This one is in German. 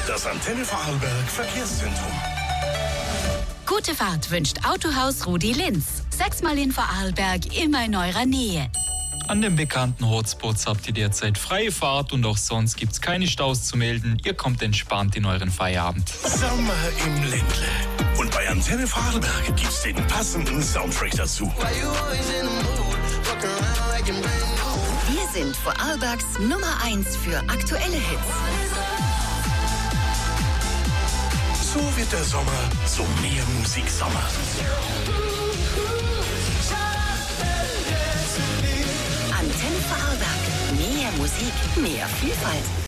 Das Antenne Vorarlberg Verkehrszentrum. Gute Fahrt wünscht Autohaus Rudi Linz. 6-mal in Vorarlberg, immer in eurer Nähe. An den bekannten Hotspots habt ihr derzeit freie Fahrt und auch sonst gibt's keine Staus zu melden. Ihr kommt entspannt in euren Feierabend. Sommer im Ländle. Und bei Antenne Vorarlberg gibt's den passenden Soundtrack dazu. Wir sind Vorarlbergs Nummer 1 für aktuelle Hits. So wird der Sommer zum mehr Musiksommer. Antenne Vorarlberg. Mehr Musik, mehr Vielfalt.